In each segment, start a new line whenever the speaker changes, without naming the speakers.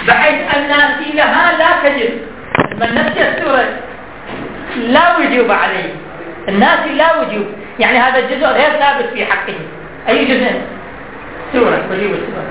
بحيث أن الناسي لها لا تجب. من نسي السورة لا وجوب عليه، الناسي لا وجوب، يعني هذا الجزء غير ثابت في حقه. أي جزء؟ سورة، وجوب السورة.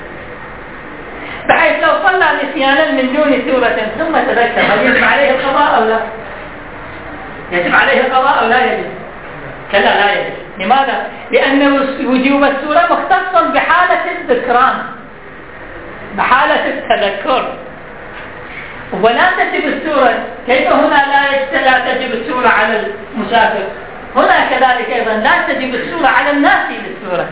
بحيث لو صلى نسيانا من دون سورة ثم تذكر هل يجب عليه القضاء أو لا؟ يجب عليه القضاء أو لا يجب؟ كلا لا يجب. لماذا؟ لأن وجوب السورة مختص بحالة الذكران، بحالة التذكر، ولا تجب السورة. كيف هنا لا تجب السورة على المسافر؟ هنا كذلك أيضا لا تجب السورة على الناسي للسورة.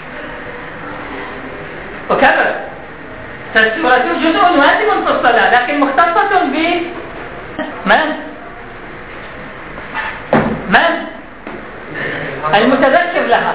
وكذا فالسورة جزء واجب في الصلاة لكن مختصة من المتذكر لها.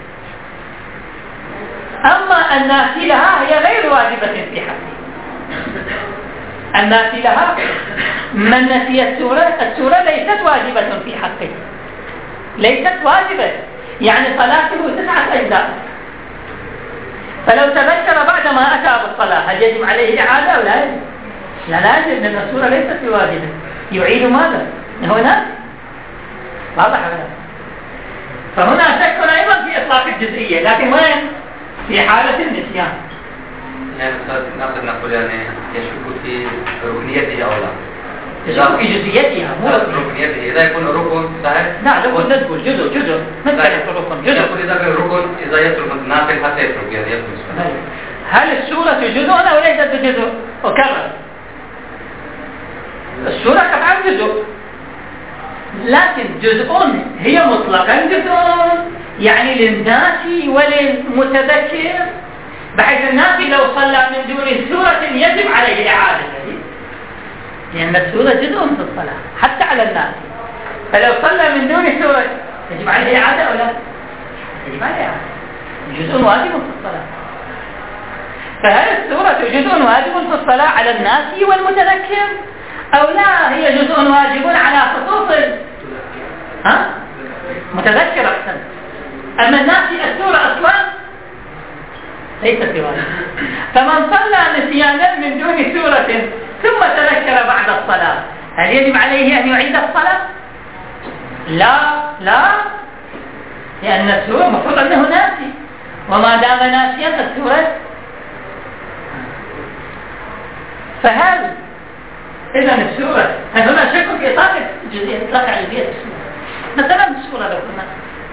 أما الناسي لها هي غير واجبة في حقه. الناسي لها من نسي السورة ليست واجبة في حقه، ليست واجبة، يعني صلاته 9 أجزاء. فلو تذكر بعد ما أتى بالصلاة هل يجب عليه إعادة أو لا يجب؟ لا يجب، لأن السورة ليست بواجبة. يعيد ماذا؟ هنا واضح هذا. فهنا شك أيضا في إطلاق الجزئية، لكن وين؟ في حالة النسيان.
يعني نقول يعني يشك في ركنيته أو لا؟
يشك في جزئيتها مو
ركنيته. إذا يكون ركن صحيح؟
لا نقول جزء مثل الركن جزء.
يقول إذا كان ركن إذا يترك النافل حتى يترك يعني يترك.
هل السورة جزء أو ليست بجزء؟ وكرر السورة طبعا جزء، لكن جزء هي مطلقا جزء، يعني للناسي وللمتذكر، بحيث الناسي لو صلى من دون سورة يجب عليه إعادة، لأن السورة جزء في الصلاة حتى على الناسي. فلو صلى من دون سورة يجب عليه إعادة أو لا؟ يجب عليه إعادة، جزء واجب في الصلاة. فهل السورة جزء واجب في الصلاة على الناسي والمتذكر أو لا هي جزء واجب على خصوص متذكر أحسن؟ أما الناسي السورة أصلا ليست بواجب. فمن صلى نسيانا من دون سورة ثم تذكر بعد الصلاة هل يجب عليه أن يعيد الصلاة؟ لا، لأن السورة مفروض أنه ناسي، وما دام ناسيا السورة. فهل إذا السورة هل هنا شك في إطلاق الجزئية السورة؟ مثلا السورة لو كنا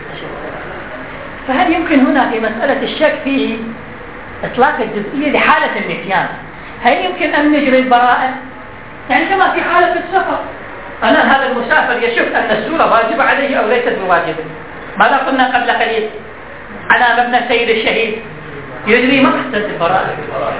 فهل يمكن هنا في مسألة الشك في إطلاق الجزئية لحالة النسيان هل يمكن أن نجري البراءة؟ يعني كما في حالة السفر، أنا هذا المسافر يشك أن السورة واجبة عليه أو ليست بواجبة. ماذا قلنا قبل قليل؟ على مبنى السيد الشهيد يجري مقصد البراءة.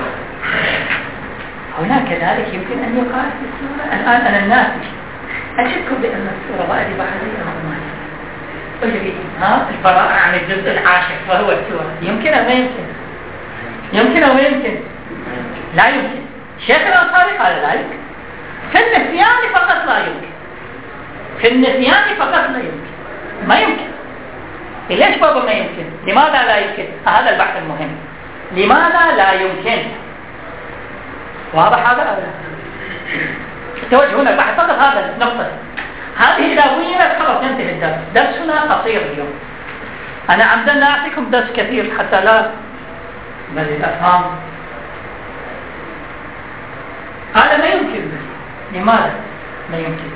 هنا كذلك يمكن أن يقال في السورة الآن أنا الناسي أشك بأن السورة واجبة علي أو واجبة، أجري البراءة عن الجزء العاشر وهو السورة. يمكن أو ما يمكن؟ يمكن أو ما يمكن؟ لا يمكن. شيخ الأنصاري قال لا يمكن. في النسيان فقط لا يمكن، في النسيان فقط لا يمكن، ما يمكن. ليش بابا ما يمكن؟ لماذا لا يمكن؟ هذا البحث المهم. لماذا لا يمكن؟ واضح هذا أو لا؟ توجهون البحث فقط هذا النقطة. هذه إذا بينت خلاص ينتهي الدرس. درسنا قصير اليوم. أنا عمدا لا أعطيكم درس كثير حتى لا بل الأفهام. هذا ما يمكن. لماذا ما يمكن؟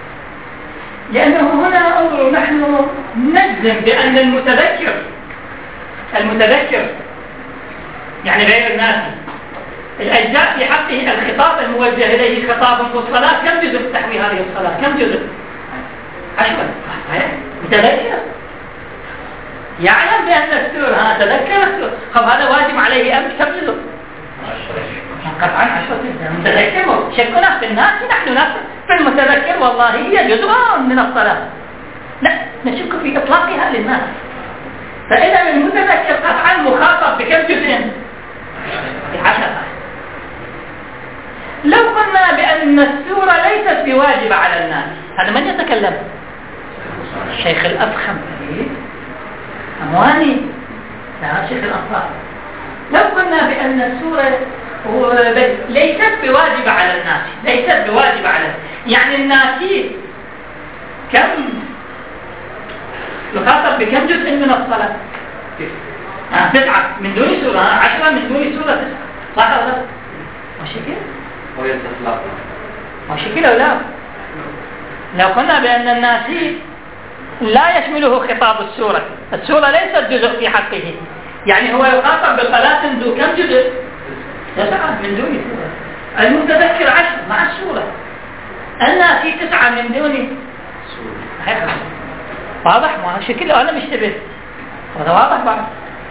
لأنه هنا أمر نحن نجزم بأن المتذكر يعني غير الناسي الأجزاء في حقه الخطاب الموجه إليه خطاب في الصلاة كم جزء تحوي هذه الصلاة؟ كم جزء؟ 10 متذكر يعلم بأن السورة تذكر السورة. طب هذا واجب عليه كم جزء؟ قطعا 10 جزء. متذكر شكنا في الناس نحن نفس في المتذكر والله هي جزء من الصلاة، لا نشك في إطلاقها للناس. فإذا المتذكر قطعا مخاطب بكم جزء؟ 10. لو قلنا بأن السورة ليست بواجبة على الناس هذا من يتكلم؟ الشيخ الأفخم أمواني لا شيخ الأنصار. لو قلنا بأن السورة ليست بواجبة على الناس، ليست بواجبة على يعني الناسي كم يخاطب بكم جزء من الصلاة؟ 9 من دون سورة، 10 من دون سورة 9، صح ولا لا؟ ماشي كده؟ ماشي كده ولا؟ لو قلنا بأن الناسي لا يشمله خطاب السورة، السورة ليست جزء في حقه، يعني هو يخاطب بصلاة ذو كم جزء؟ 9 من دون سورة. المتذكر 10 مع السورة، الناسي 9 من دون سورة. واضح؟ ما شكله أنا مشتبه، هذا واضح بعد.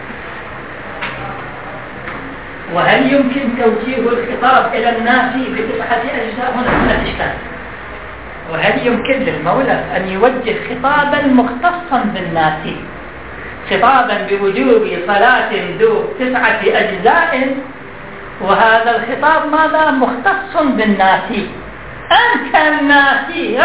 وهل يمكن توجيه الخطاب إلى الناس ب9 أجزاء؟ هنا الإشكال. وهل يمكن للمولى أن يوجه خطابا مختصا بالناس، خطابا بوجوب صلاة ذو 9 أجزاء، وهذا الخطاب ماذا؟ مختص بالناس. أنت الناسي،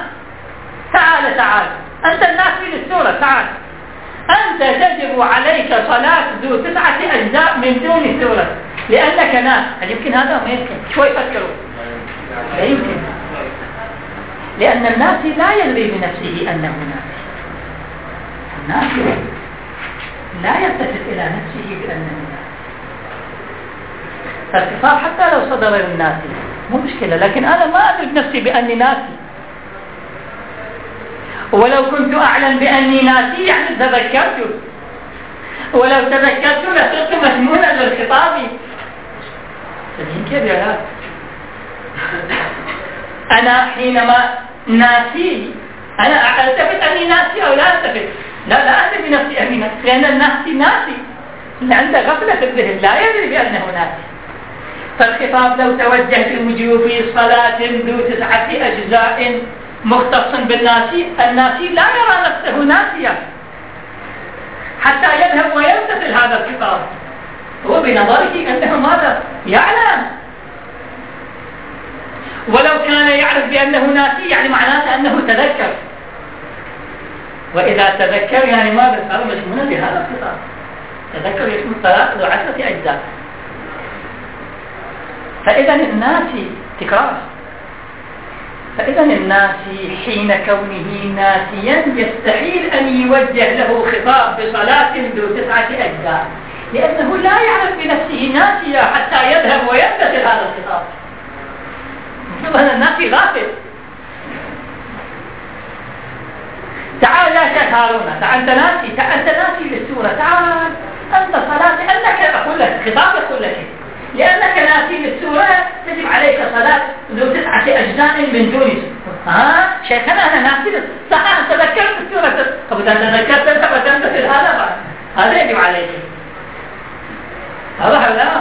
تعال أنت الناسي للسورة، تعال أنت تجب عليك صلاة ذو 9 أجزاء من دون سورة لأنك ناس. هل يمكن هذا؟ ما يمكن. شوي فكروا. لا يمكن، لأن الناس لا يدري بنفسه أنه ناس. الناس لا يلتفت إلى نفسه بأنه ناس. فالخطاب حتى لو صدر للناس مو مشكلة، لكن أنا ما أدري بنفسي بأني ناسي، ولو كنت أعلم بأني ناسي يعني تذكرت، ولو تذكرت لصرت مشمولا للخطاب. كيف يا أنا حينما ناسي أنا ألتفت أني ناسي أو لا ألتفت؟ لا أدري بنفسي أني ناسي، لأن الناسي ناسي اللي عنده غفلة في الذهن لا يدري بأنه ناسي. فالخطاب لو توجه بوجوب صلاة ذو 9 أجزاء مختص بالناسي، الناسي لا يرى نفسه ناسيا حتى يذهب ويمتثل هذا الخطاب، هو بنظره أنه ماذا؟ يعلم. ولو كان يعرف بأنه ناسي يعني معناته أنه تذكر، وإذا تذكر يعني ماذا؟ صار مشمولا بهذا الخطاب. تذكر يشمل صلاة ذو 10 أجزاء. فإذا الناسي تكرار، فإذا الناسي حين كونه ناسيا يستحيل أن يوجه له خطاب بصلاة ذو 9 أجزاء، لأنه لا يعرف بنفسه ناسيا حتى يذهب ويمتثل هذا الخطاب. هذا الناسي غافل. تعال يا شيخ هارون، تعال أنت ناسي للسورة، تعال أنت صلاة، لأنك أقول لك خطاب يقول لك لأنك ناسي للسورة تجب عليك صلاة ذو 9 أجزاء من دون سورة. شيخنا أنا ناسي، صح أنا تذكرت السورة، طب إذا تذكرت أنت فتمتثل هذا بعد، هذا يجب عليك. هذا لا،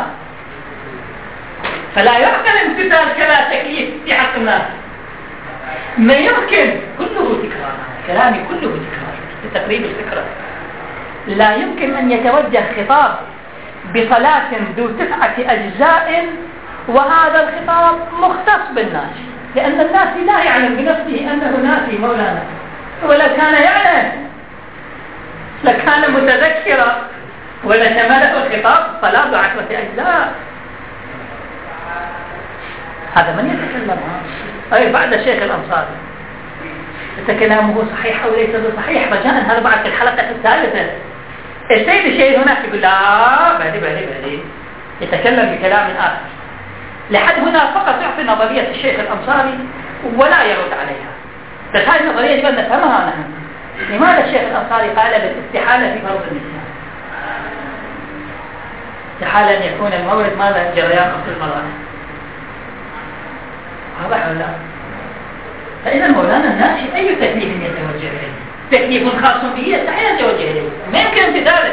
فلا يعقل امتثال كلا تكليف في حق الناس. ما يمكن، كله تكرار، كلامي كله تكرار لتقريب الفكرة. لا يمكن أن يتوجه خطاب بصلاة ذو 9 أجزاء وهذا الخطاب مختص بالناس، لأن الناس لا يعلم بنفسه أنه ناسي مولانا، ولو كان يعلم لكان متذكرا ولشمله الخطاب صلاة ذو 10 أجزاء. هذا من يتكلم أي بعد الشيخ الأنصاري، كلامه صحيح أو ليس صحيح، رجاء هذا بعد الحلقة الثالثة. السيد الشيخ هناك يقول لا بعدين يتكلم بكلام آخر. لحد هنا فقط يعطي نظرية الشيخ الأنصاري ولا يرد عليها، بس هذه النظرية يجب أن نفهمها نحن. لماذا الشيخ الأنصاري قال بالاستحالة في فرض النسيان؟ استحالة أن يكون المورد ماذا؟ جريان أصل المرأة. واضح ولا لا؟ فإذا مولانا الناس أي تكليف يتوجه إليه؟ تكليف خاص به يستحيل أن يتوجه إليه، ما يمكن امتثاله.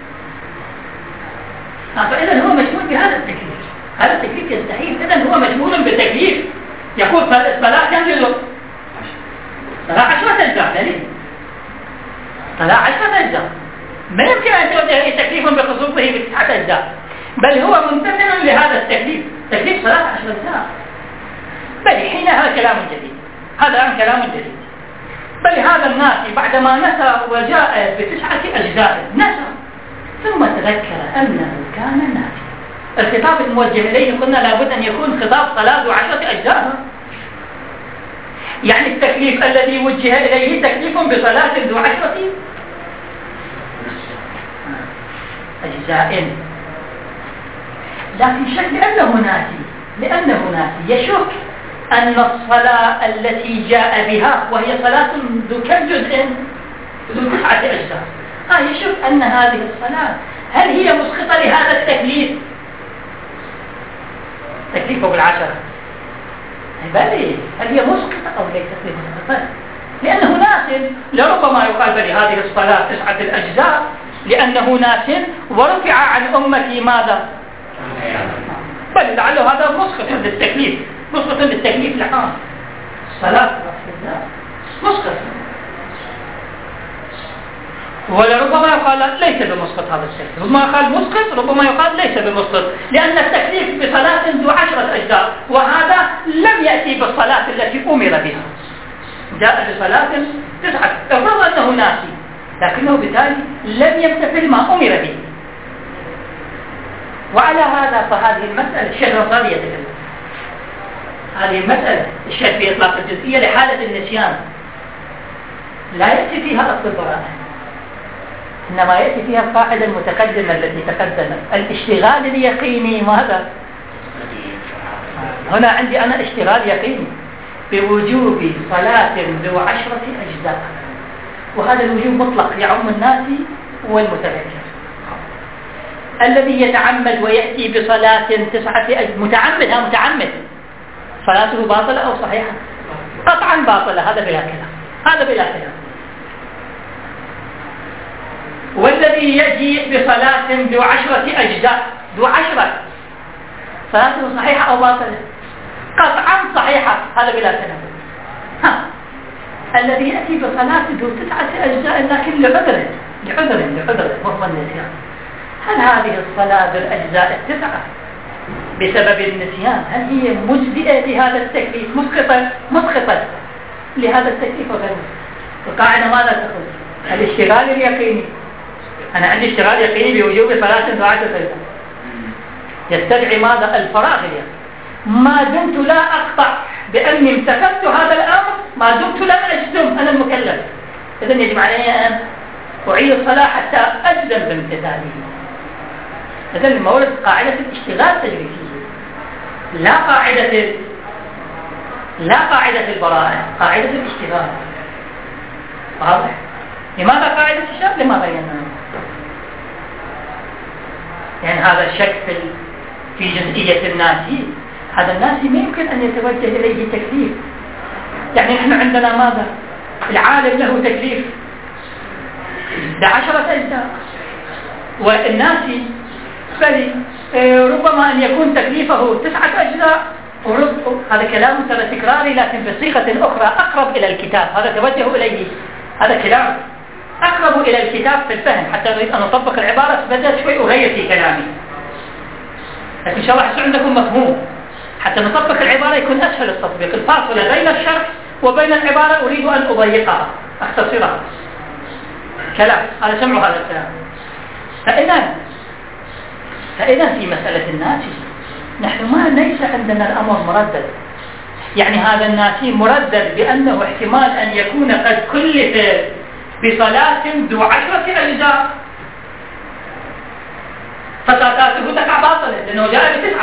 فإذا هو مشمول بهذا التكليف، هذا التكليف يستحيل. إذا هو مشمول بالتكليف. يقول صلاة كم جزء؟ صلاة 10 أجزاء. دليل صلاة 10 أجزاء، ما يمكن أن يتوجه إليه تكليف بخصوصه ب9 أجزاء، بل هو ممتثل لهذا التكليف، تكليف صلاة 10 أجزاء. بل حين هذا كلام جديد، هذا عن كلام جديد. بل هذا الناس بعدما نسى وجاء ب9 أجزاء نسى ثم تذكر أنه كان ناسيا، الخطاب الموجه إليه قلنا لابد أن يكون خطاب صلاة ذو 10 أجزاء. يعني التكليف الذي وجه إليه تكليف بصلاة ذو 10 أجزاء. لكن شك لأنه ناسي يشك أن الصلاة التي جاء بها وهي صلاة ذو كم جزء؟ ذو 9 أجزاء. يشك أن هذه الصلاة هل هي مسقطة لهذا التكليف؟ تكليفه بالعشرة بل هل هي مسقطة أو ليست بمسقطة؟ لأنه ناس. لربما يقال بل هذه الصلاة 9 الأجزاء لأنه ناس ورفع عن أمتي ماذا؟ بل لعله هذا مسقط للتكليف العام. الصلاة مسقط. ولربما يقال ليس بمسقط هذا التكليف. ربما يقال مسقط، ربما يقال ليس بمسقط، لأن التكليف بصلاة ذو 10 أجزاء وهذا لم يأتي بالصلاة التي أمر بها، جاء بصلاة 9. افرض أنه ناسي لكنه بالتالي لم يمتثل ما أمر به. وعلى هذا فهذه المسألة الشيخ الرصادي يتكلم هذه المسألة الشيخ في إطلاق الجزئية لحالة النسيان لا يأتي فيها أصل البراءة، إنما يأتي فيها القاعدة المتقدمة التي تقدمت الاشتغال اليقيني. ماذا؟ هنا عندي أنا اشتغال يقيني بوجوب صلاة ذو 10 أجزاء، وهذا الوجوب مطلق يعم الناس والمتذكر. الذي يتعمد ويأتي بصلاة 9 متعمد صلاته باطلة أو صحيحة؟ قطعا باطلة، هذا بلا كلام. والذي يجيء بصلاة ذو 10 أجزاء صلاته صحيحة أو باطلة؟ قطعا صحيحة، هذا بلا كلام. الذي يأتي بصلاة ذو 9 أجزاء لكن لعذر وهو النسيان، هل هذه الصلاة بالأجزاء 9 بسبب النسيان هل هي مجزئة لهذا التكليف؟ مسقطة لهذا التكليف وغيره؟ القاعدة ماذا تقول؟ الاشتغال اليقيني. أنا عندي اشتغال يقيني بوجوب صلاة ذو 10 أجزاء يستدعي ماذا؟ الفراغ اليقيني. ما دمت لا أقطع بأني امتثلت هذا الأمر، ما دمت لم أجزم أنا المكلف، إذن يجب علي أن أعيد الصلاة حتى أجزم بامتثاله. إذن المورد قاعدة الاشتغال تجري فيه، لا قاعدة البراءة، قاعدة الاشتغال. واضح؟ لماذا قاعدة الاشتغال؟ لما بينا يعني هذا الشك في جزئية الناسي. هذا الناسي ما يمكن أن يتوجه إليه تكليف. يعني نحن عندنا ماذا؟ العالم له تكليف ب10 أجزاء، والناسي ربما أن يكون تكليفه 9 أجزاء. هذا كلام ترى تكراري لكن بصيغة أخرى أقرب إلى الكتاب. هذا توجه إليه، هذا كلام أقرب إلى الكتاب في الفهم. حتى أريد أن أطبق العبارة بدأت شوي أغير في كلامي، لكن إن شاء الله يصير عندكم مفهوم. حتى نطبق العبارة يكون أسهل التطبيق. الفاصلة بين الشرح وبين العبارة أريد أن أضيقها أختصرها. كلام هذا سمعوا هذا الكلام. فإذا في مسألة الناسي نحن ما ليس عندنا الأمر مردد. يعني هذا الناسي مردد بأنه احتمال أن يكون قد كلف بصلاة ذو 10 أجزاء فصلاته تقع باطلة لأنه جاء ب9،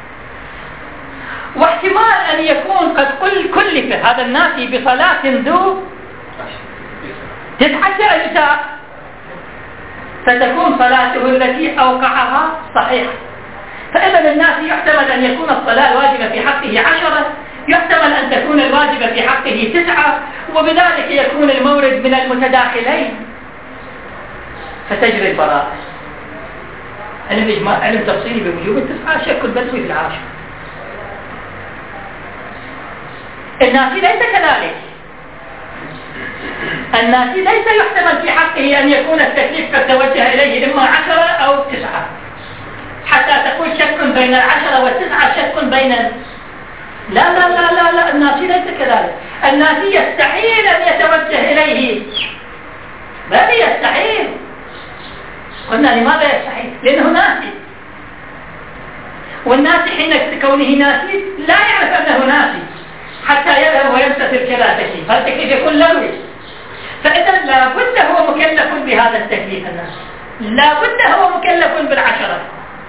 واحتمال أن يكون قد كلف هذا الناسي بصلاة ذو 9 أجزاء فتكون صلاته التي أوقعها صحيحة. فإذا الناس يحتمل أن يكون الصلاة الواجبة في حقه 10، يحتمل أن تكون الواجبة في حقه 9، وبذلك يكون المورد من المتداخلين فتجري البراءة. علم تفصيلي بوجوب 9 شك البدوي في 10. الناسي ليس كذلك. الناسي ليس يحتمل في حقه أن يكون التكليف قد توجه إليه إما 10 أو 9 حتى تقول شك بين 10 و9 شك بين لا لا لا لا لا. الناسي ليس كذلك. الناسي يستحيل أن يتوجه إليه، بل يستحيل. قلنا لماذا يستحيل؟ لأنه ناسي. والناسي حين كونه ناسي لا يعرف أنه ناسي حتى يذهب ويمتثل كذا تكليف، هذا التكليف يكون لغوي. فإذا لابد هو مكلف بهذا التكليف الناسي، لابد هو مكلف بالعشرة.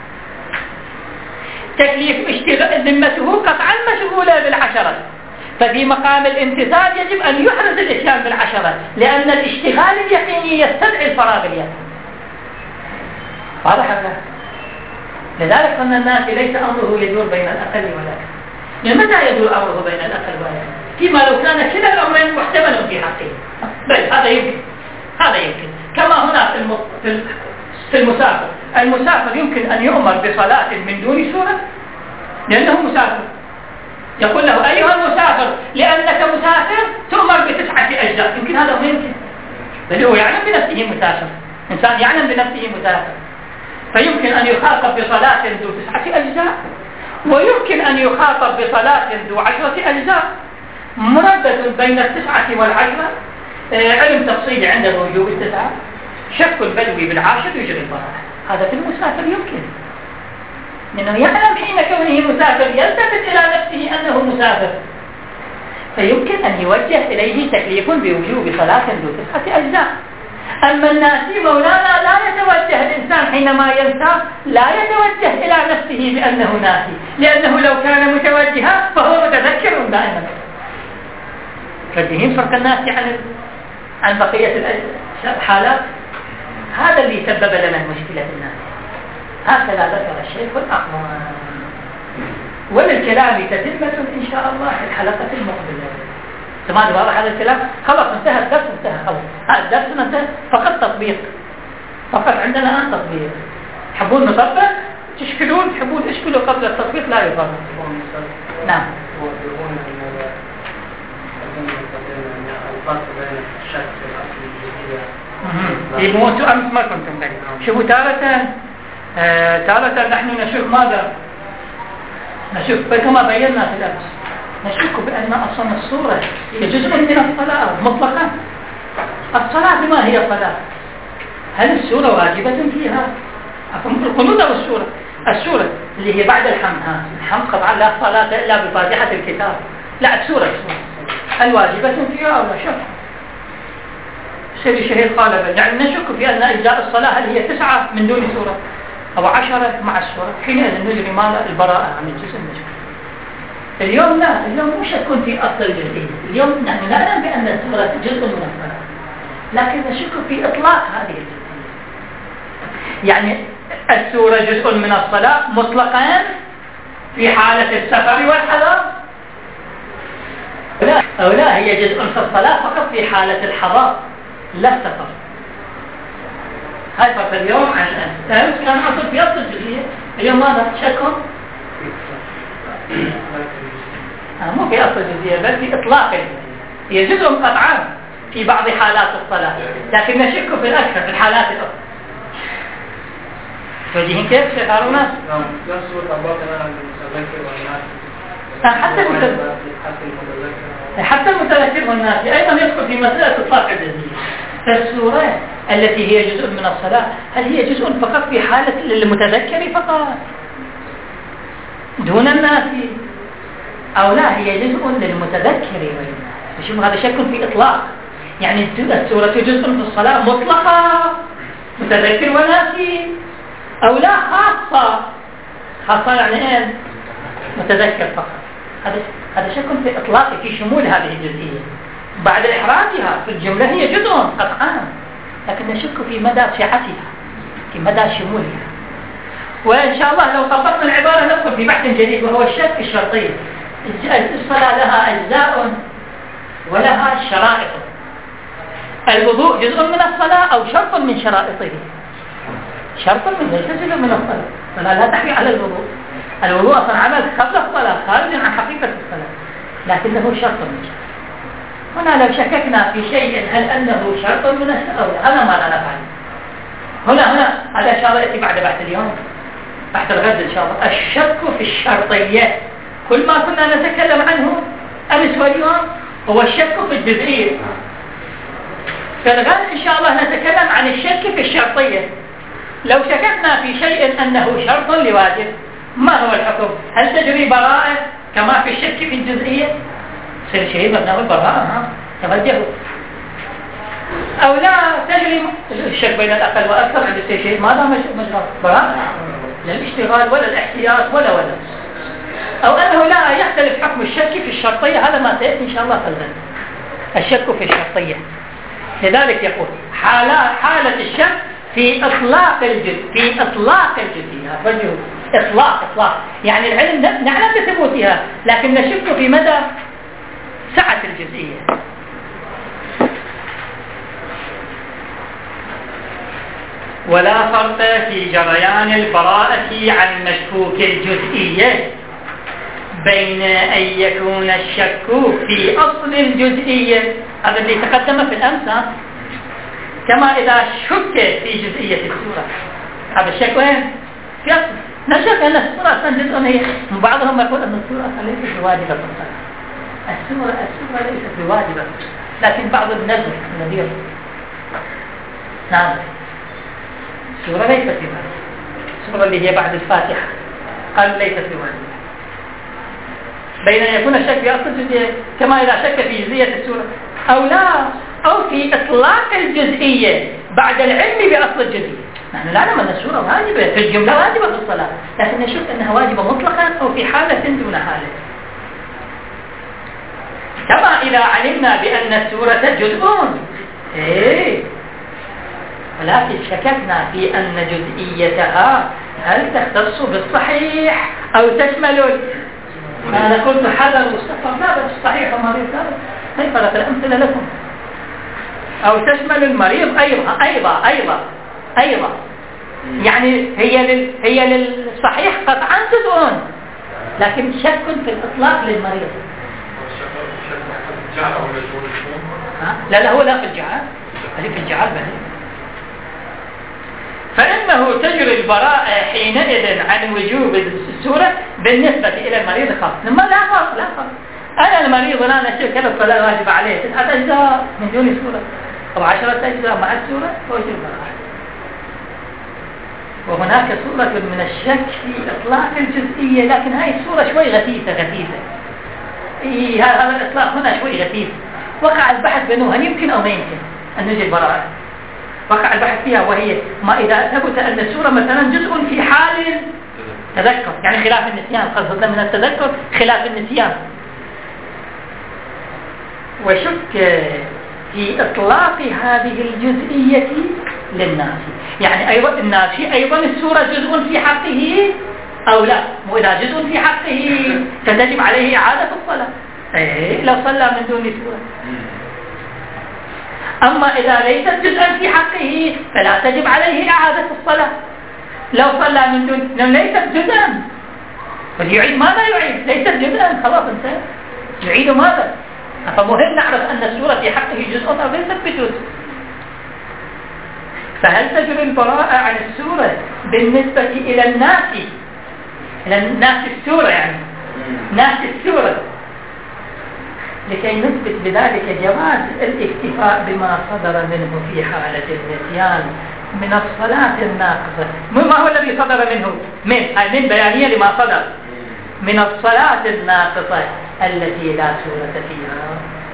تكليف ذمته قطعا مشغولة بالعشرة، ففي مقام الامتثال يجب أن يحرز الإتيان بالعشرة، لأن الاشتغال اليقيني يستدعي الفراغ اليقيني. واضح هذا؟ لذلك أن الناس ليس أمره يدور بين الأقل والأكثر. لمتى يدور أمره بين الأقل والأكثر؟ فيما لو كان كلا الأمرين محتملا في حقه. بل هذا يمكن، هذا يمكن. كما هنا في المسافر، المسافر يمكن أن يؤمر بصلاة من دون سورة لأنه مسافر، يقول له أيها المسافر لأنك مسافر تؤمر ب9 أجزاء، يمكن هذا ممكن، بل هو يعلم بنفسه مسافر، إنسان يعلم بنفسه مسافر، فيمكن أن يخاطب بصلاة ذو 9 أجزاء، ويمكن أن يخاطب بصلاة ذو 10 أجزاء، مردد بين 9 و10. علم تفصيلي عند وجوب 9، شك البدوي بالعاشر يجري البراءة. هذا في المسافر يمكن، لأنه يعلم حين كونه مسافر يلتفت إلى نفسه أنه مسافر، فيمكن أن يوجه إليه تكليف بوجوب صلاة ذو 9 أجزاء. أما الناسي مولانا لا يتوجه الإنسان حينما ينسى، لا يتوجه إلى نفسه بأنه ناسي، لأنه لو كان متوجها فهو متذكر دائما. فالدين فرق الناسي عن بقية الحالات. هذا اللي سبب لنا المشكلة الناس. هكذا ذكر الشيخ الأعظم، وللكلام تتمة إن شاء الله في الحلقة المقبلة. سمعت واضح هذا الكلام؟ خلاص انتهى الدرس، انتهى خلاص. هذا الدرس انتهى، فقط تطبيق، فقط عندنا الآن تطبيق. تحبون نطبق؟ تشكلون؟ تحبون تشكلوا قبل التطبيق؟ لا يفضل. نعم. يبقوا أنتم أمس ما كنتم بعيد. شوفوا تارة نحن نشوف ماذا؟ نشوف كما بينا في الأمس، نشك بأن أصلا الصورة هي جزء من الصلاة مطلقا. الصلاة ما هي صلاة؟ هل السورة واجبة فيها؟ القنوت أو السورة اللي هي بعد الحمد. الحمد طبعا لا صلاة إلا بفاتحة الكتاب. لا السورة هل واجبة فيها أو لا شك؟ سيد الشهير قال يعني نشك في أن أجزاء الصلاة هل هي 9 من دون سورة أو 10 مع السورة، حينئذ نجري ماذا؟ البراءة عن الجزء المشكل. اليوم لا، اليوم مش يكون في أصل الجزئية. اليوم نحن نعلم بأن السورة جزء من الصلاة، لكن نشك في إطلاق هذه الجزئية. يعني السورة جزء من الصلاة مطلقا في حالة السفر والحضر، أو لا هي جزء في الصلاة فقط في حالة الحضر لا السفر. هاي فرق اليوم عن الأمس. كان أصل في أصل الجزئية، اليوم ماذا؟ شكهم مو في أصل الجزئية بل في إطلاق الجزئية. هي جزء قطعا في بعض حالات الصلاة، لكن نشك في الأكثر في الحالات الأخرى. توجيهين كيف شيخ هارون؟ حتى المتذكر والناس أيضا يدخل في مسألة إطلاق الجزئية. فالسورة التي هي جزء من الصلاة هل هي جزء فقط في حالة المتذكر فقط دون الناس، أو لا هي جزء للمتذكر والناس؟ مش هذا شك في إطلاق. يعني السورة جزء في الصلاة مطلقة متذكر وناسي، أو لا خاصة يعني إيه؟ متذكر فقط. هذا شك في إطلاق في شمول هذه الجزئية. بعد إحراجها في الجملة هي جزء قطعا، لكن نشك في مدى سعتها، في مدى شمولها. وإن شاء الله لو طبقنا العبارة ندخل في بحث جديد، وهو الشك الشرطي. الصلاة لها أجزاء ولها شرائط. الوضوء جزء من الصلاة أو شرط من شرائطه؟ شرط من ليس جزء من الصلاة. الصلاة لا تحوي على الوضوء. الوضوء أصلا عمل قبل الصلاة خارج عن حقيقة الصلاة، لكنه شرط من شرط. هنا لو شككنا في شيء هل أنه شرط من الصلاة، هذا ما لا نفعل. هنا هذا إن شاء الله يأتي بعد بحث اليوم، بحث الغد إن شاء الله. الشك في الشرطية كل ما كنا نتكلم عنه أمس واليوم هو الشك في الجزئية. في الغد إن شاء الله نتكلم عن الشك في الشرطية. لو شككنا في شيء أنه شرط لواجب ما هو الحكم؟ هل تجري براءة كما في الشك في الجزئية؟ يصير شيء مبناه البراءة توجهوا، أو لا تجري الشك بين الأقل وأكثر عند شيء ما دام مجرى براءة لا الاشتغال ولا الاحتياط ولا أو أنه لا يختلف حكم الشك في الشرطية. هذا ما سيأتي إن شاء الله في الغد، الشك في الشرطية. لذلك يقول حالة الشك في إطلاق الجزئية فجأة إطلاق يعني العلم نعلم بثبوتها لكن نشك في مدى سعة الجزئية. ولا فرق في جريان البراءة عن مشكوك الجزئية بين أن يكون الشك في أصل الجزئية، هذا اللي تقدم في الأمس، كما إذا شك في جزئية السورة. هذا الشك وين؟ في أصل. نشك أن السورة أصلا جزء هي، بعضهم يقول أن السورة ليست بواجبة في الصلاة. السورة ليست بواجبة، لكن بعض النذير نعم السورة ليست بواجبة، السورة اللي هي بعد الفاتحة قال ليست بواجبة. بين أن يكون الشك في أصل الجزئية كما إذا شك في جزئية السورة أو في إطلاق الجزئية بعد العلم بأصل الجزئية. نحن نعلم أن السورة واجبة في الجملة، واجبة في الصلاة، لكن نشك أنها واجبة مطلقا أو في حالة دون حالة. كما إذا علمنا بأن السورة جزء ولكن شككنا في أن جزئيتها هل تختص بالصحيح أو تشمل أنا قلت حذر مستقر لا بس صحيح ومريض كيف لك الأمثلة لكم أو تشمل المريض أيضا يعني هي للصحيح قطعا جزء لكن شك في الإطلاق للمريض. لا هو لا في الجعال، هذه في الجعال بهي. فإنه تجري البراءة حينئذ عن وجوب السورة بالنسبة إلى المريض خاص. لما لا فرق أنا المريض ولا نشك كذا الصلاة واجب عليه 9 أجزاء من دون سورة أو 10 أجزاء مع السورة وجب البراءة. وهناك صورة من الشك في إطلاق الجزئية، لكن هاي الصورة شوي غثيثة هذا الإطلاق هنا شوي غثيث. وقع البحث بأنه هل يمكن أو ما يمكن أن نجد براءة، وقع البحث فيها، وهي ما إذا ثبت أن السورة مثلا جزء في حال تذكر، يعني خلاف النسيان، قصدنا من التذكر خلاف النسيان، وشك في إطلاق هذه الجزئية للناس، يعني أيضا الناس أيضا السورة جزء في حقه أو لا، وإذا جزء في حقه فتجب عليه إعادة الصلاة لو صلى من دون سورة. أما إذا ليست جزءا في حقه فلا تجب عليه إعادة الصلاة لو صلى من دون، لأن ليست جزءا فليعيد. ماذا يعيد؟ ليست جزءا، خلاص انتهى، يعيد ماذا؟ فمهم نعرف أن السورة في حقه جزء أو ليست بجزء. فهل تجري البراءة عن السورة بالنسبة إلى الناس السورة، يعني ناس السورة، لكي نثبت بذلك جواز الاكتفاء بما صدر منه في حالة النسيان من الصلاة الناقصة. ما هو الذي صدر منه؟ من بيانية لما صدر من الصلاة الناقصة التي لا سورة فيها.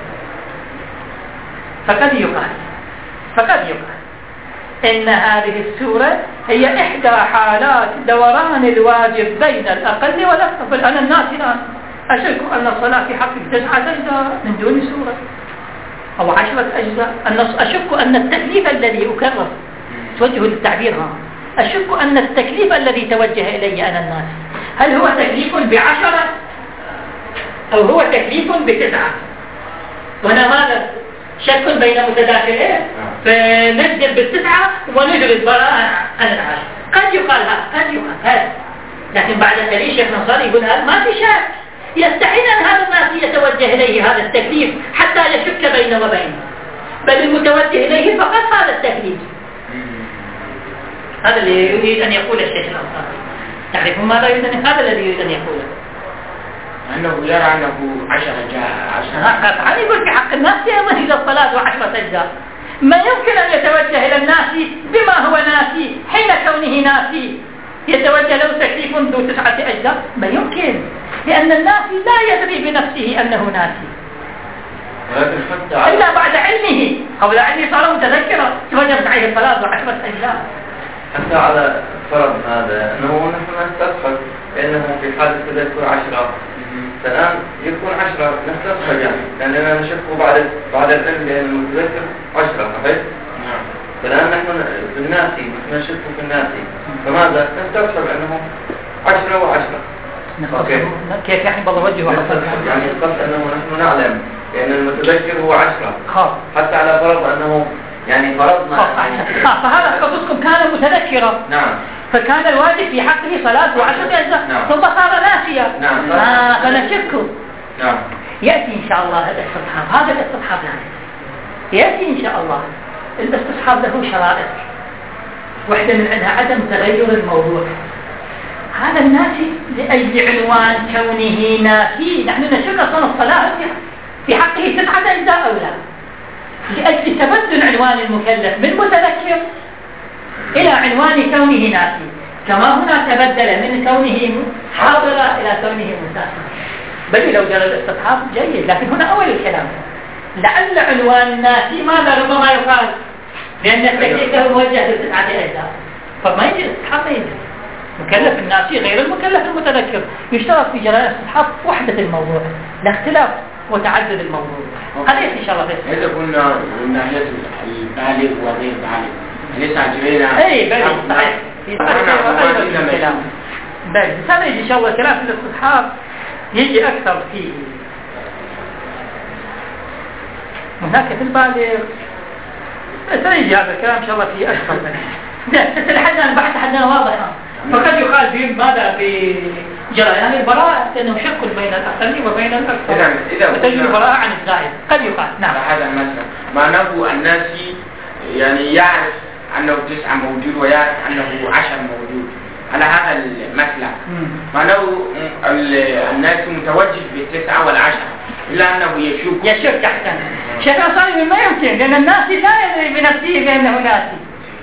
فقد يقال إن هذه السورة هي إحدى حالات دوران الواجب بين الأقل والأكثر. أنا الناس الآن أشك أن الصلاة في حق 9 أجزاء من دون سورة أو 10 أجزاء. أشك أن التكليف الذي أكرر توجه للتعبير أشك أن التكليف الذي توجه إلي أنا الناس هل هو تكليف ب10 أو هو تكليف ب9. وهنا ماذا؟ شك بين متداخلين، فنجد ب9 ونجري البراءة عن 10. قد يقال هذا، لكن بعد ذلك شيخ نصار يقول هذا ما في شك، يستحيل أن هذا الناس يتوجه إليه هذا التكليف حتى يشك بينه وبينه، بل المتوجه إليه فقط هذا التكليف. هذا اللي يريد أن يقول الشيخ الأنصاري. تعرفون ماذا يريد هذا الذي يريد أن يقوله؟
أنه يرى أنه 10 جاء
قطعا يقول في حق الناس أيضا إلى الصلاة 10 أجزاء. ما يمكن أن يتوجه إلى الناس بما هو ناسي حين كونه ناسي يتوجه له تكليف ذو 9 أجزاء؟ ما يمكن، لأن الناسي لا يدري بنفسه أنه ناسي إلا بعد علمه. قبل علمه صار متذكرا توجبت عليه الصلاة 10 أجزاء.
حتى على فرض هذا أنه نحن نستصحب بأنه في حالة تذكر 10 فالآن يكون 10 نستصحب يعني لأننا نشك بعد العلم بأن المتذكر 10 صحيح؟ نعم. فالآن نحن في الناسي نشك في الناسي فماذا؟ نستصحب أنه 10 و10.
كيف يعني بالله وجهه
يعني القصد أنه نحن نعلم بأن المتذكر هو 10 حتى على فرض أنه يعني فرضنا
فهذا قصدكم كان متذكرا.
نعم.
فكان الواجب في حقه صلاة 10 أجزاء.
نعم.
ثم صار ناسيا.
نعم.
فنشك.
نعم.
يأتي إن شاء الله هذا الاستصحاب يأتي إن شاء الله. الاستصحاب له شرائط، واحدة من عندها عدم تغير الموضوع. هذا الناسي لأجل عنوان كونه ناسي نحن نشك أصلا الصلاة في حقه 9 أجزاء أو لا، لأجل تبدل عنوان المكلف من متذكر إلى عنوان كونه ناسي، كما هنا تبدل من كونه حاضرا إلى كونه مسافرا. بل لو جرى الاستصحاب جيد، لكن هنا أول الكلام لعل عنوان الناسي ماذا ربما يقال لأن التكليف له موجه ل9 أجزاء، فما يجي الاستصحاب يجي مكلف الناسي غير المكلف المتذكر. يشترط في جرى الاستصحاب وحدة الموضوع لا اختلاف وتعدد الموضوع. هذا إن شاء الله.
إذا قلنا من ناحية البالغ وغير بالغ ليس عجبنا.
أي بالغ صحيح. بالغ هذا يجي إن شاء الله كلام في الاستصحاب يجي أكثر فيه. هناك في البالغ سيجي هذا الكلام إن شاء الله فيه أكثر منه. لحدنا البحث حدنا واضحة. فقد يقال فيه ماذا بجريان البراءة لأنه شك بين الأقل وبين الأكثر. فتجد البراءة عن الزائد قد يقال. نعم.
هذا المسألة معناه الناسي يعني يعرف أنه 9 موجود ويعرف أنه 10 موجود على هذا المسألة. معناه الناس متوجه ب9 و10 إلا أنه يشك
أحسن. شك صحيح ما يمكن لأن الناسي لا يدري بنفسه بأنه ناسي.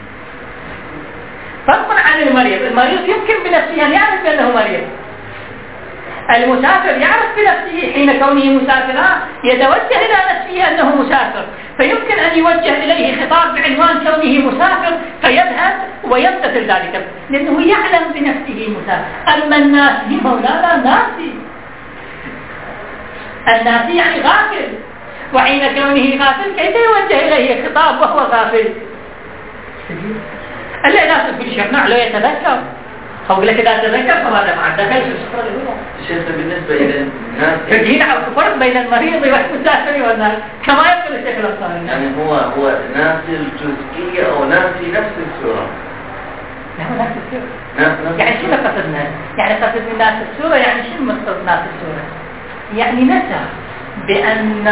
فرق عن المريض يمكن بنفسه أن يعرف بأنه مريض. المسافر يعرف بنفسه حين كونه مسافرا يتوجه إلى نفسه أنه مسافر، فيمكن أن يوجه إليه خطاب بعنوان كونه مسافر فيذهب ويمتثل ذلك لأنه يعلم بنفسه مسافر. أما الناسي مولانا ناسي، الناسي يعني غافل، وحين كونه غافل كيف يوجه إليه خطاب وهو غافل؟ ألا لا تقول شيخنا لو يتذكر أقول لك إذا تذكر فهذا مع الدخل في الشفرة الأولى.
شيخ بالنسبة إلى الناس
فجينا على الفرق بين المريض والمسافر والناس كما يقول الشيخ الأنصاري.
يعني هو ناسي الجزئية أو ناسي نفس السورة.
لا نفس السورة. يعني شنو قصدنا؟ يعني قصدنا ناس السورة يعني شنو مقصد ناس السورة؟ يعني نسى بأن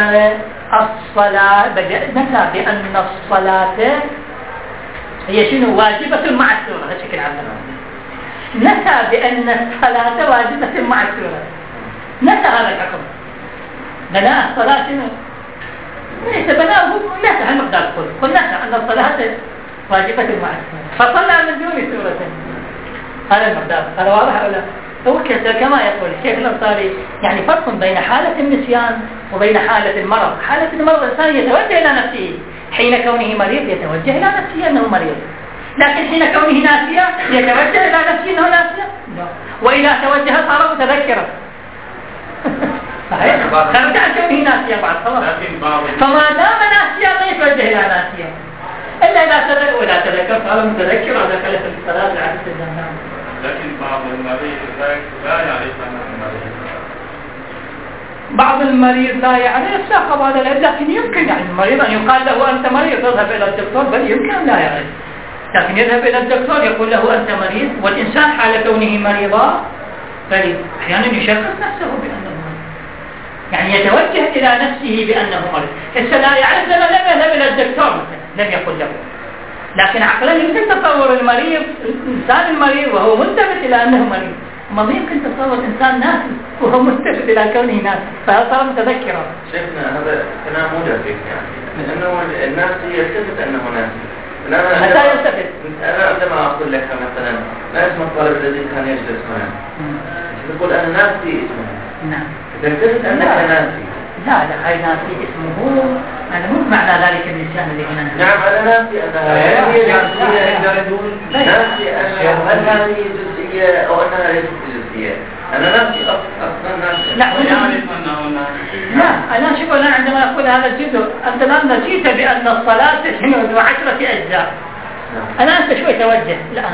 الصلاة هي شنو واجبة مع السورة بشكل عام. نسى بأن الصلاة واجبة مع السورة، نسى هذا الحكم. بناء الصلاة شنو؟ ليس بناءه نسى هالمقدار قل نسى أن الصلاة واجبة مع السورة فصلى من دون سورة. هذا المقدار. هذا واضح ولا؟ هو كما يقول الشيخ الأنصاري يعني فرق بين حالة النسيان وبين حالة المرض. حالة المرض الإنسان يتوجه إلى نفسه حين كونه مريض يتوجه إلى نفسه أنه مريض، لكن حين كونه ناسيا يتوجه إلى نفسه أنه ناسيا، وإذا توجه صار متذكرا. صحيح؟ فرجع كونه ناسيا بعد خلاص. فما دام ناسيا ما يتوجه إلى ناسيا إلا إذا تذكر صار متذكر هذا خلف الصلاة لعدة الزمان.
لكن بعض المريض لا يعرف أنه مريض.
بعض المريض لا يعرف ساقب هذا العلم، لكن يمكن يعني المريض أن يقال له أنت مريض تذهب إلى الدكتور، بل يمكن أن لا يعرف، لكن يذهب إلى الدكتور يقول له أنت مريض. والإنسان حال كونه مريضا بل أحيانا يشخص نفسه بأنه مريض، يعني يتوجه إلى نفسه بأنه مريض. إذا لا يعرف لما لم يذهب إلى الدكتور لم يقل له، لكن عقلا يمكن تصور المريض الإنسان المريض وهو منتبه إلى أنه مريض، ما يمكن تصور إنسان ناسي وهو منتبه إلى كونه ناسي فهذا صار متذكرا.
شيخنا هذا كلام مو دقيق يعني، لأنه الناس يلتفت أنه ناسي،
متى يلتفت؟
أنا عندما أقول لك مثلا ما اسم الطالب الذي كان يجلس معنا؟ تقول أنا ناسي اسمه.
نعم.
تلتفت أنك ناسي.
لا هاي ناسي اسمه، أنا مو معنى ذلك النسيان اللي هنا.
نعم أنا ناسي أنها هي ناسي أنها هذه جزئية أو أنها ليست جزئية. أنا ناسي أصلا ناسي.
لا أنا شوف أنا عندما أقول هذا الجزء أنت الآن نسيت بأن الصلاة 10 أجزاء. أنت شوي توجه الآن.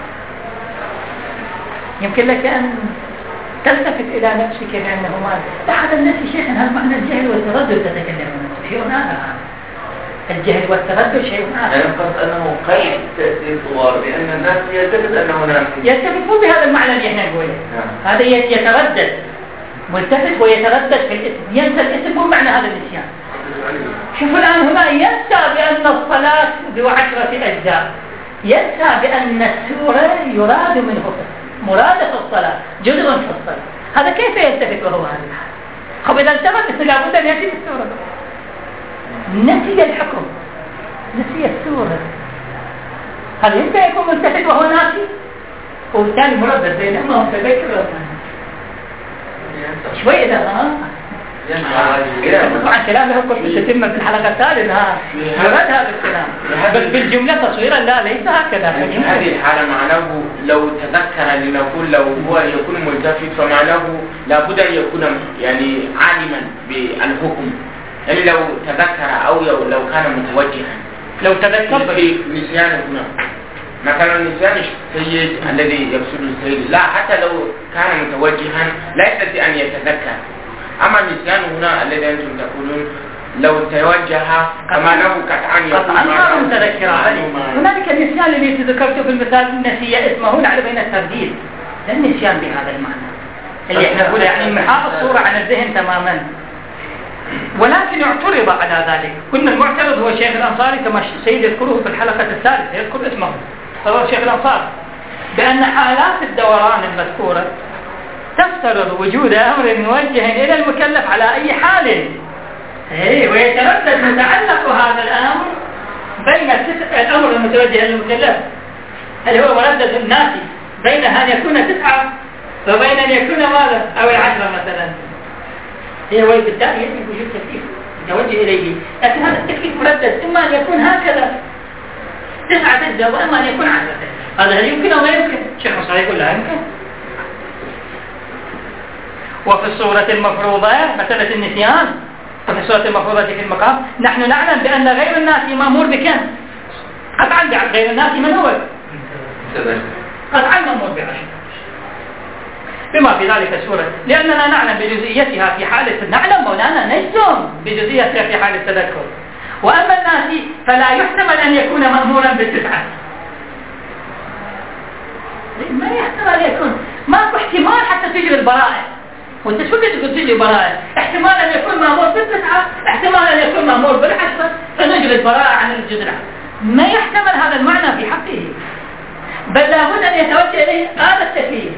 يمكن لك أن تلتفت إلى نفسك بأنه ما أحد الناس شيخ هل معنى الجهل والتردد تتكلم عنه شيء آخر. الجهل والتردد شيء آخر.
أنا قصد أنه قيد تأثير صور لأن الناس يلتفت أنه ناسي.
يلتفت مو بهذا المعنى اللي احنا نقوله. هذا يتردد ملتفت ويتردد في الاسم، ينسى الاسم مو معنى هذا النسيان. شوفوا الآن هنا ينسى بأن الصلاة ذو 10 أجزاء، ينسى بأن السورة يراد منه مرادة الصلاة جزء في الصلاة. هذا كيف يلتفت وهو هذا الحال؟ خب إذا التفت لابد أن يأتي بالسورة. نسي الحكم، نسي السورة. هل يمكن يكون ملتفت وهو ناسي؟ والثاني مردد بينهما ومتذكر شوي إذا طبعا كلام له قلت تتم في الحلقة الثالثة يراد هذا الكلام بس بالجملة تصويرا لا ليس هكذا.
هذه الحالة معناه لو تذكر لنقول لو هو يكون ملتفت فمعناه لابد أن يكون يعني عالما بالحكم، يعني لو تذكر أو لو كان متوجها لو تذكر في نسيان هنا مثلا النسيان السيد الذي يقصد السيد لا حتى لو كان متوجها لا يستطيع أن يتذكر. أما النسيان هنا الذي أنتم تقولون لو توجه فمعناه قطعا يكون
ما متذكر عليه. هنالك النسيان الذي ذكرته في المثال نسي اسمه نعرف بين الترديد لا النسيان بهذا المعنى اللي احنا نقوله يعني محاط الصورة عن الذهن تماما. ولكن اعترض على ذلك. كنا المعترض هو الشيخ الأنصاري كما السيد يذكره في الحلقة الثالثة يذكر اسمه صار الشيخ الأنصاري بأن حالات الدوران المذكورة تفترض وجود أمر موجه إلى المكلف على أي حال ويتردد متعلق هذا الأمر بين الأمر المتوجه إلى المكلف هل هو مردد الناسي بين أن يكون 9 وبين أن يكون ماذا أو 10 مثلا. هو بالتالي يجب وجود تكليف يتوجه إليه، لكن هذا التكليف مردد إما أن يكون هكذا 9 أجزاء وإما أن يكون 10. هذا هل يمكن أو لا يمكن؟ الشيخ مصعب يقول لا يمكن. وفي الصورة المفروضة مسألة النسيان وفي الصورة المفروضة في المقام نحن نعلم بأن غير الناس مأمور بكم؟ قطعا غير الناس من هو؟ قطعا مأمور ب10 بما في ذلك السورة لأننا نعلم بجزئيتها في حالة نعلم مولانا نجزم بجزئيتها في حالة التذكر. وأما الناس فلا يحتمل أن يكون مأمورا ب9 ما يحتمل أن يكون ماكو احتمال حتى تجري البراءة وانت شو تقول تجري براءة احتمال أن يكون مأمور ب9 احتمال أن يكون مأمور ب10 فنجري البراءة عن الجزء ما يحتمل هذا المعنى في حقه بل لابد أن يتوجه إليه هذا التكليف.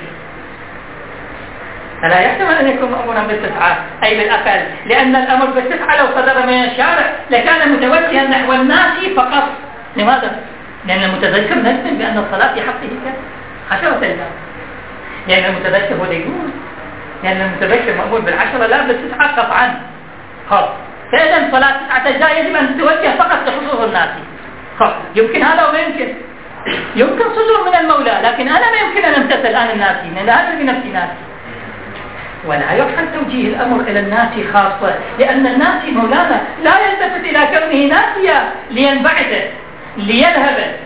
فلا يحتمل أن يكون مأمورا ب9 أي بالأقل لأن الأمر ب9 لو صدر من الشارع لكان متوجها نحو الناس فقط. لماذا؟ لأن المتذكر نجم بأن الصلاة في حقه 10 أجزاء لأن المتذكر هو يقول لأن المتذكر مأمور ب10 لا ب9 قطعا. فإذا صلاة 9 أجزاء يجب أن تتوجه فقط لخصوص الناس. يمكن هذا ولا يمكن؟ يمكن صدور من المولى لكن أنا ما يمكن أن أمتثل الآن الناسي لأن هذا بنفسي ناسي. ولا يحل توجيه الأمر إلى الناس خاصة لأن الناس مولانا لا يلتفت إلى كونه ناسيا لينبعث ليذهب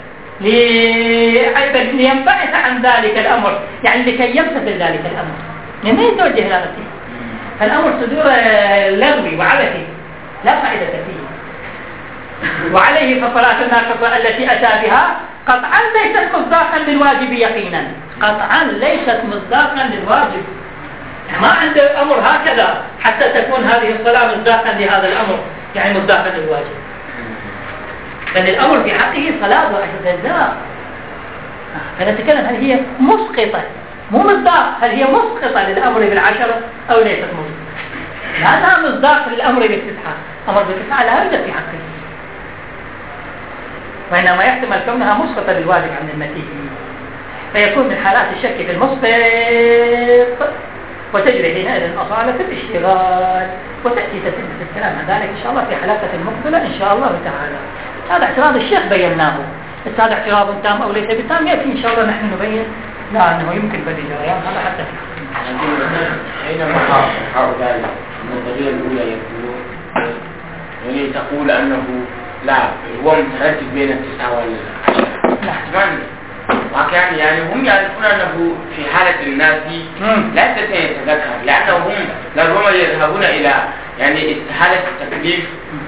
لينبعث عن ذلك الأمر يعني لكي يمتثل ذلك الأمر لما يتوجه إلى نفسه. فالأمر صدور لغوي وعبثي لا فائدة فيه. وعليه فصلاة الناقصة التي أتى بها قطعا ليست مصداقا للواجب يقينا قطعا ليست مصداقا للواجب. ما عنده أمر هكذا حتى تكون هذه الصلاة مصداقا لهذا الأمر يعني مصداقا للواجب. بل الأمر في حقه صلاة 10 أجزاء. فنتكلم هل هي مسقطة مو مصداق هل هي مسقطة للأمر ب10 أو ليست مسقطة. لا مصداق للأمر ب9 أمر ب9 لا يوجد في حقه. وإنما يحتمل كونها مسقطة للواجب عن المتي، فيكون من حالات الشك في المسقط، وتجري حينئذ أصالة الاشتغال، وتأتي تتمة الكلام عن ذلك إن شاء الله في حلقة المقبلة إن شاء الله تعالى. هذا اعتراض الشيخ بيناه، هذا اعتراض تام أو ليس بتام يأتي إن شاء الله نحن نبين لا أنه يمكن بدء الجريان هذا حتى
حينما هؤلاء النظرية الأولى يقولون يعني تقول أنه لا هو متردد بين 9 و10 وكان يعني هم يعرفون أنه في حالة الناس لا يستطيع يتذكر، لأنهم لربما يذهبون إلى يعني استحالة التكليف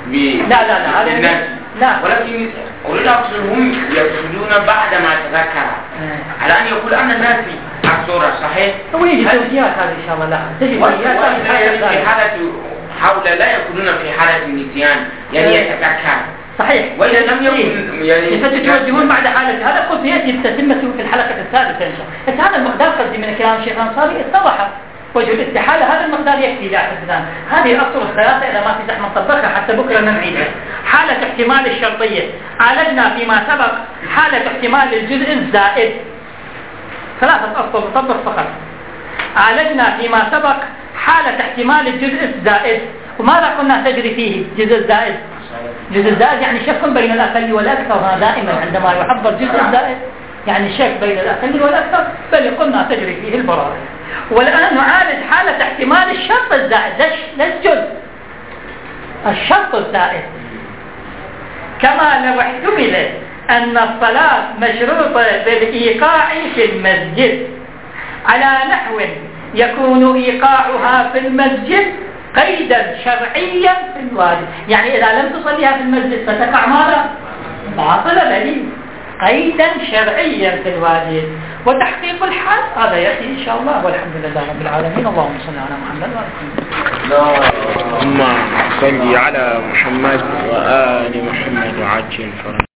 بالناس، ولكن أريد أقصد هم يقصدون بعد ما تذكر على أن يقول أن الناس أكثر صحيح.
هو يجب توجيهات هذه إن شاء الله لا
في حالة حول لا يكونون في حالة النسيان يعني يتذكر
صحيح،
وإذا لم يكن يعني
فتتوجهون بعد حالة هذا قلت يأتي بتتمته في الحلقة الثالثة إن شاء الله. هذا المقدار قصدي من كلام الشيخ الأنصاري اتضح وجه الاستحالة، هذا المقدار يكفي لا حسنان. هذه الأسطر الثلاثة إذا ما في زحمة نطبقها حتى بكرة نعيدها. حالة احتمال الشرطية عالجنا فيما سبق حالة احتمال الجزء الزائد، 3 أسطر نطبق فقط. عالجنا فيما سبق حالة احتمال الجزء الزائد، وماذا قلنا تجري فيه الجزء الزائد؟ الجزء الزائد يعني شك بين الأقل والأكثر، دائما عندما يحضر الجزء الزائد يعني شك بين الأقل والأكثر، بل قلنا تجري فيه البراءة. والآن نعالج حالة احتمال الشرط الزائد، لا الجزء، الشرط الزائد. كما لو احتمل أن الصلاة مشروطة بالإيقاع في المسجد على نحو يكون إيقاعها في المسجد قيدا شرعيا في الواجب، يعني إذا لم تصليها في المسجد فتقع ماذا؟ باطل دليل، قيدا شرعيا في الواجب. وتحقيق الحال هذا يأتي إن شاء الله، والحمد لله رب العالمين. اللهم صل على محمد
اللهم صل على محمد وآل محمد وعجل فرجهم.